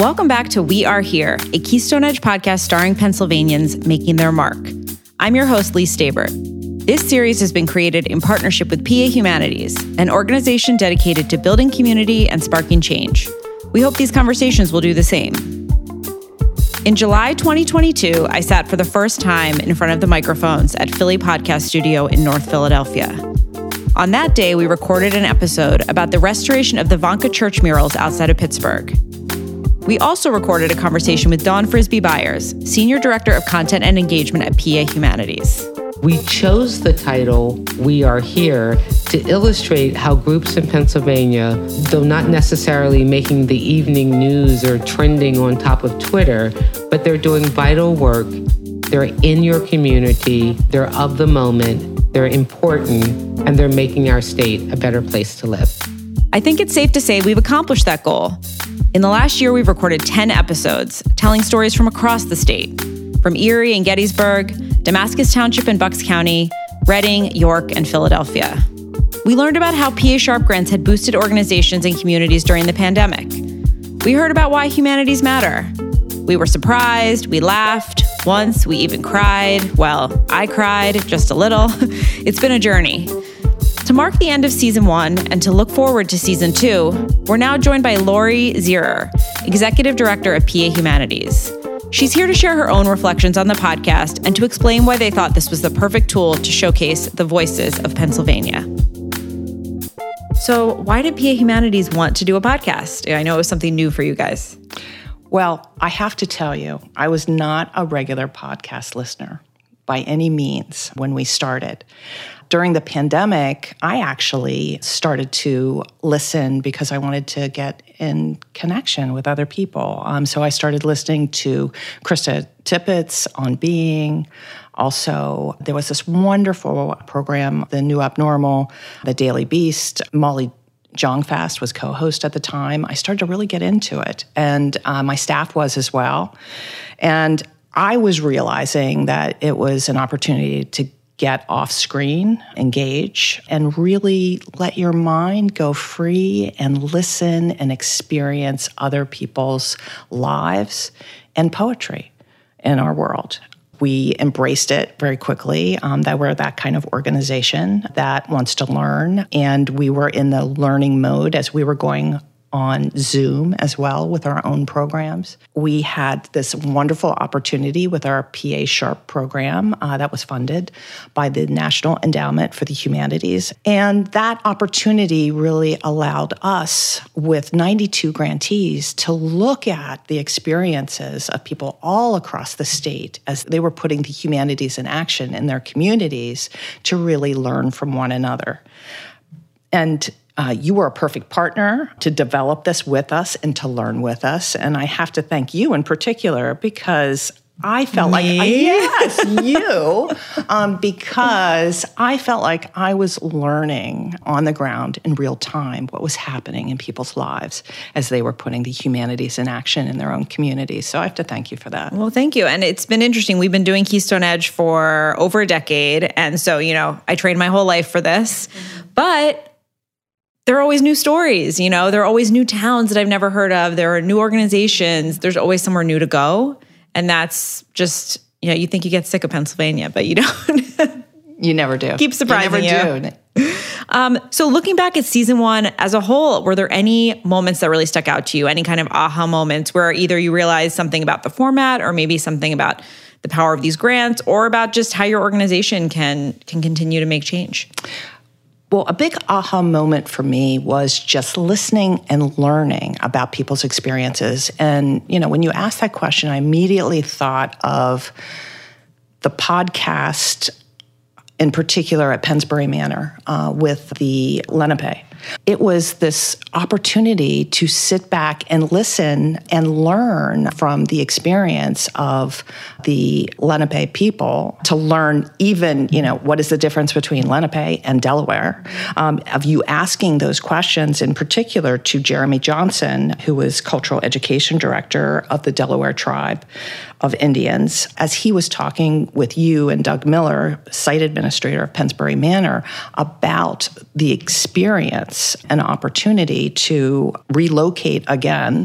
Welcome back to We Are Here, a Keystone Edge podcast starring Pennsylvanians making their mark. I'm your host, Lee Stabert. This series has been created in partnership with PA Humanities, an organization dedicated to building community and sparking change. We hope these conversations will do the same. In July 2022, I sat for the first time in front of the microphones at Philly Podcast Studio in North Philadelphia. On that day, we recorded an episode about the restoration of the Vanka Church murals outside of Pittsburgh. We also recorded a conversation with Dawn Frisbee Byers, Senior Director of Content and Engagement at PA Humanities. We chose the title, We Are Here, to illustrate how groups in Pennsylvania, though not necessarily making the evening news or trending on top of Twitter, but they're doing vital work. They're in your community, they're of the moment, they're important, and they're making our state a better place to live. I think it's safe to say we've accomplished that goal. In the last year, we've recorded 10 episodes, telling stories from across the state, from Erie and Gettysburg, Damascus Township and Bucks County, Reading, York, and Philadelphia. We learned about how PA Sharp grants had boosted organizations and communities during the pandemic. We heard about why humanities matter. We were surprised, we laughed, once we even cried. Well, I cried, just a little. It's been a journey. To mark the end of Season 1 and to look forward to Season 2, we're now joined by Lori Zierer, Executive Director of PA Humanities. She's here to share her own reflections on the podcast and to explain why they thought this was the perfect tool to showcase the voices of Pennsylvania. So why did PA Humanities want to do a podcast? I know it was something new for you guys. Well, I have to tell you, I was not a regular podcast listener by any means when we started. During the pandemic, I actually started to listen because I wanted to get in connection with other people. So I started listening to Krista Tippett's On Being. Also, there was this wonderful program, The New Abnormal, The Daily Beast. Molly Jong-Fast was co-host at the time. I started to really get into it, and my staff was as well. And I was realizing that it was an opportunity to get off screen, engage, and really let your mind go free and listen and experience other people's lives and poetry in our world. We embraced it very quickly, that we're that kind of organization that wants to learn. And we were in the learning mode as we were going on Zoom as well with our own programs. We had this wonderful opportunity with our PA Sharp program that was funded by the National Endowment for the Humanities. And that opportunity really allowed us, with 92 grantees, to look at the experiences of people all across the state as they were putting the humanities in action in their communities to really learn from one another. And you were a perfect partner to develop this with us and to learn with us. And I have to thank you in particular because I felt because I felt like I was learning on the ground in real time what was happening in people's lives as they were putting the humanities in action in their own communities. So I have to thank you for that. Well, thank you. And it's been interesting. We've been doing Keystone Edge for over a decade. And so, I trained my whole life for this. But there are always new stories, there are always new towns that I've never heard of. There are new organizations. There's always somewhere new to go. And that's just, you think you get sick of Pennsylvania, but you don't. You never do. Keep surprising you. Never do. So looking back at Season 1 as a whole, were there any moments that really stuck out to you? Any kind of aha moments where either you realized something about the format or maybe something about the power of these grants or about just how your organization can continue to make change? Well, a big aha moment for me was just listening and learning about people's experiences. And, when you asked that question, I immediately thought of the podcast, in particular at Pennsbury Manor, with the Lenape. It was this opportunity to sit back and listen and learn from the experience of the Lenape people, to learn even, what is the difference between Lenape and Delaware, of you asking those questions in particular to Jeremy Johnson, who was Cultural Education Director of the Delaware Tribe, of Indians, as he was talking with you and Doug Miller, site administrator of Pennsbury Manor, about the experience and opportunity to relocate again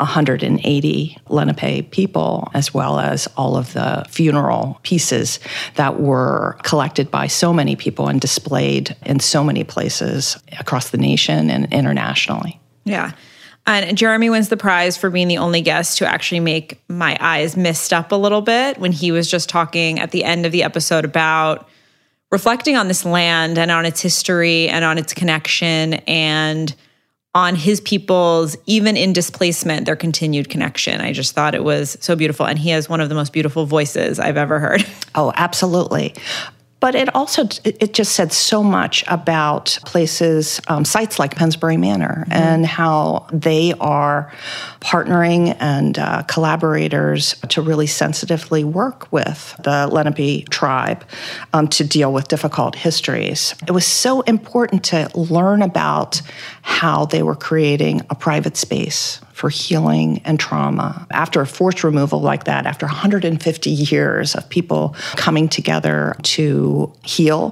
180 Lenape people, as well as all of the funeral pieces that were collected by so many people and displayed in so many places across the nation and internationally. Yeah. And Jeremy wins the prize for being the only guest to actually make my eyes mist up a little bit when he was just talking at the end of the episode about reflecting on this land and on its history and on its connection and on his people's, even in displacement, their continued connection. I just thought it was so beautiful. And he has one of the most beautiful voices I've ever heard. Oh, absolutely. But it just said so much about places, sites like Pennsbury Manor, and how they are partnering and collaborators to really sensitively work with the Lenape tribe to deal with difficult histories. It was so important to learn about how they were creating a private space for healing and trauma. After a forced removal like that, after 150 years of people coming together to heal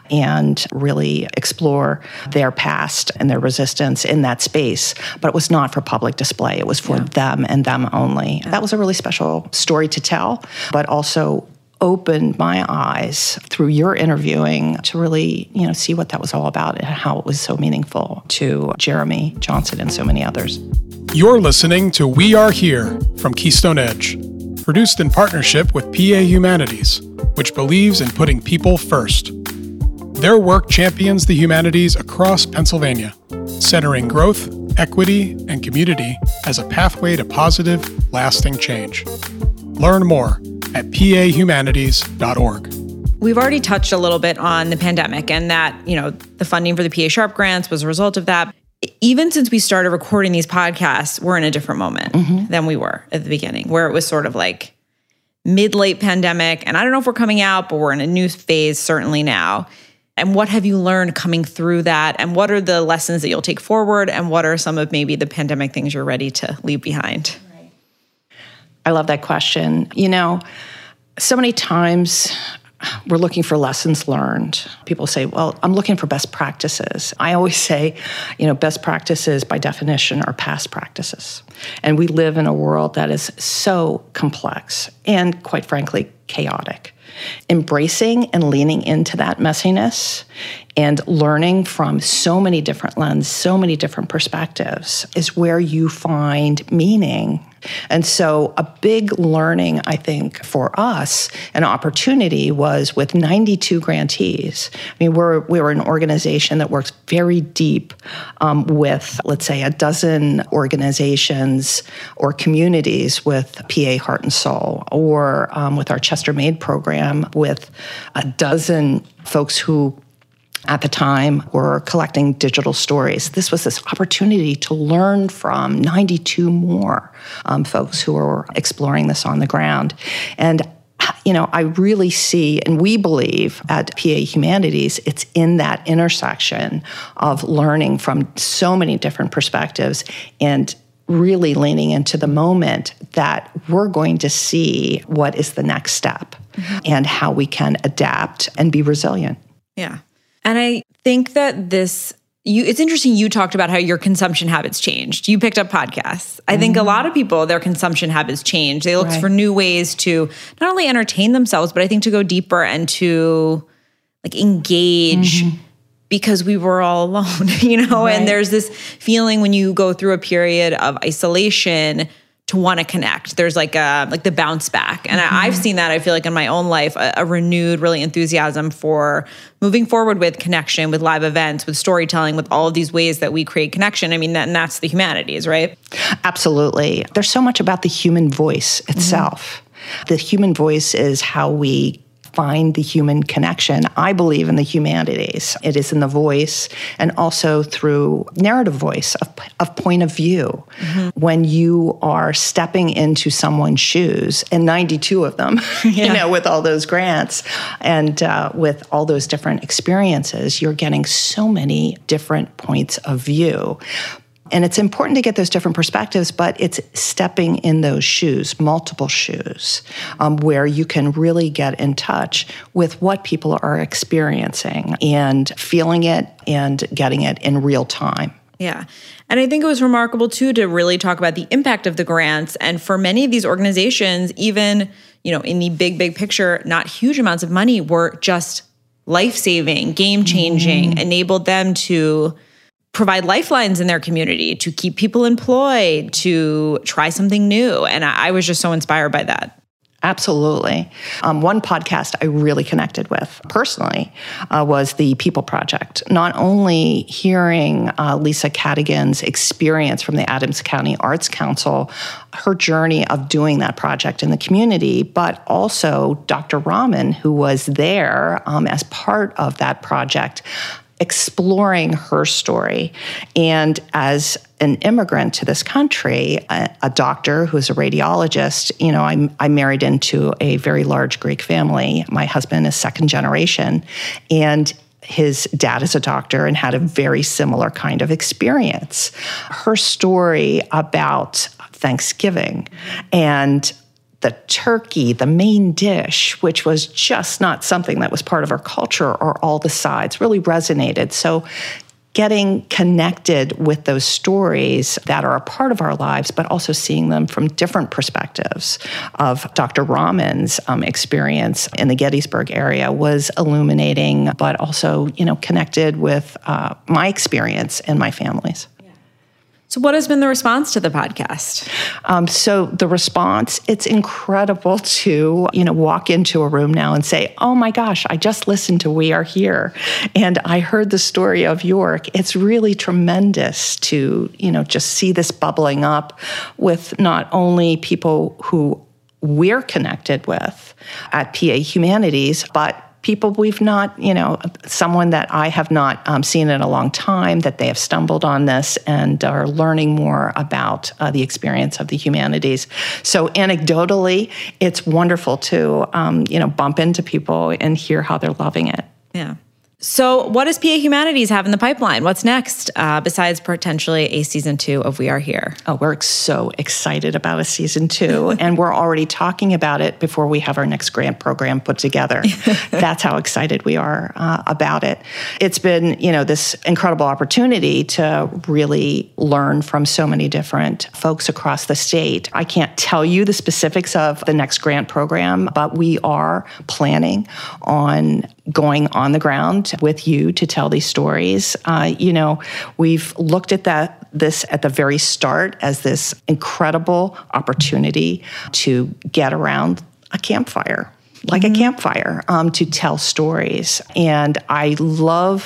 and really explore their past and their resistance in that space. But it was not for public display. It was for them and them only. That was a really special story to tell, but also opened my eyes through your interviewing to really, see what that was all about and how it was so meaningful to Jeremy Johnson and so many others. You're listening to We Are Here from Keystone Edge, produced in partnership with PA Humanities, which believes in putting people first. Their work champions the humanities across Pennsylvania, centering growth, equity, and community as a pathway to positive, lasting change. Learn more at pahumanities.org. We've already touched a little bit on the pandemic and that, the funding for the PA Sharp grants was a result of that. Even since we started recording these podcasts, we're in a different moment than we were at the beginning, where it was sort of like mid-late pandemic. And I don't know if we're coming out, but we're in a new phase certainly now. And what have you learned coming through that? And what are the lessons that you'll take forward? And what are some of maybe the pandemic things you're ready to leave behind? Right. I love that question. So many times we're looking for lessons learned. People say, well, I'm looking for best practices. I always say, best practices by definition are past practices. And we live in a world that is so complex and, quite frankly, chaotic. Embracing and leaning into that messiness and learning from so many different lenses, so many different perspectives is where you find meaning. And so a big learning, I think, for us, an opportunity was with 92 grantees. I mean, we were an organization that works very deep with, let's say, a dozen organizations or communities with PA Heart and Soul, or with our Chester Made program with a dozen folks who at the time were collecting digital stories. This was this opportunity to learn from 92 more folks who are exploring this on the ground. And I really see, and we believe at PA Humanities, it's in that intersection of learning from so many different perspectives and really leaning into the moment that we're going to see what is the next step and how we can adapt and be resilient. Yeah. And I think that it's interesting you talked about how your consumption habits changed. You picked up podcasts. I think a lot of people, their consumption habits change. They look for new ways to not only entertain themselves, but I think to go deeper and to engage because we were all alone, and there's this feeling when you go through a period of isolation to want to connect. There's like the bounce back. And I've seen that, I feel like in my own life, a renewed really enthusiasm for moving forward with connection, with live events, with storytelling, with all of these ways that we create connection. I mean, and that's the humanities, right? Absolutely. There's so much about the human voice itself. The human voice is how we find the human connection. I believe in the humanities. It is in the voice and also through narrative voice of point of view. When you are stepping into someone's shoes, and 92 of them, with all those grants and with all those different experiences, you're getting so many different points of view. And it's important to get those different perspectives, but it's stepping in those shoes, multiple shoes, where you can really get in touch with what people are experiencing and feeling it and getting it in real time. Yeah. And I think it was remarkable, too, to really talk about the impact of the grants. And for many of these organizations, even, in the big picture, not huge amounts of money were just life-saving, game-changing, enabled them to provide lifelines in their community, to keep people employed, to try something new. And I was just so inspired by that. Absolutely. One podcast I really connected with personally was the People Project. Not only hearing Lisa Cadigan's experience from the Adams County Arts Council, her journey of doing that project in the community, but also Dr. Rahman, who was there as part of that project, exploring her story. And as an immigrant to this country, a doctor who's a radiologist, I married into a very large Greek family. My husband is second generation, and his dad is a doctor and had a very similar kind of experience. Her story about Thanksgiving and the turkey, the main dish, which was just not something that was part of our culture or all the sides, really resonated. So getting connected with those stories that are a part of our lives, but also seeing them from different perspectives of Dr. Rahman's experience in the Gettysburg area was illuminating, but also, connected with my experience and my family's. So what has been the response to the podcast? So the response, it's incredible to, walk into a room now and say, oh my gosh, I just listened to We Are Here. And I heard the story of York. It's really tremendous to, just see this bubbling up with not only people who we're connected with at PA Humanities, but people we've not, someone that I have not seen in a long time, that they have stumbled on this and are learning more about the experience of the humanities. So anecdotally, it's wonderful to, bump into people and hear how they're loving it. Yeah. So what does PA Humanities have in the pipeline? What's next, besides potentially a season 2 of We Are Here? Oh, we're so excited about a season 2, and we're already talking about it before we have our next grant program put together. That's how excited we are about it. It's been, this incredible opportunity to really learn from so many different folks across the state. I can't tell you the specifics of the next grant program, but we are planning on going on the ground with you to tell these stories. We've looked at this at the very start as this incredible opportunity to get around a campfire, like a campfire, to tell stories. And I love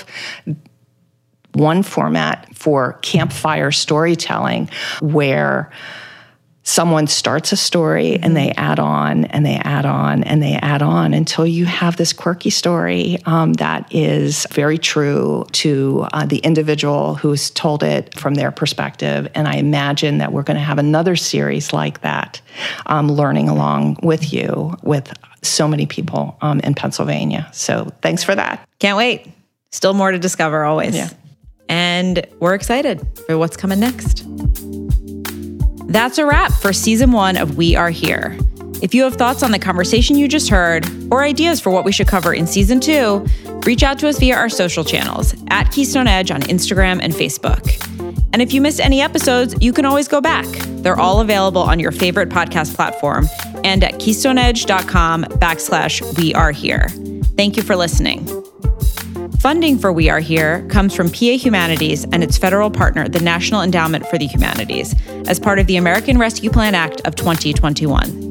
one format for campfire storytelling where someone starts a story and they add on and they add on and they add on until you have this quirky story that is very true to the individual who's told it from their perspective. And I imagine that we're going to have another series like that, learning along with you, with so many people in Pennsylvania. So thanks for that. Can't wait. Still more to discover always. Yeah. And we're excited for what's coming next. That's a wrap for season 1 of We Are Here. If you have thoughts on the conversation you just heard or ideas for what we should cover in season 2, reach out to us via our social channels at Keystone Edge on Instagram and Facebook. And if you missed any episodes, you can always go back. They're all available on your favorite podcast platform and at KeystoneEdge.com/We Are Here. Thank you for listening. Funding for We Are Here comes from PA Humanities and its federal partner, the National Endowment for the Humanities, as part of the American Rescue Plan Act of 2021.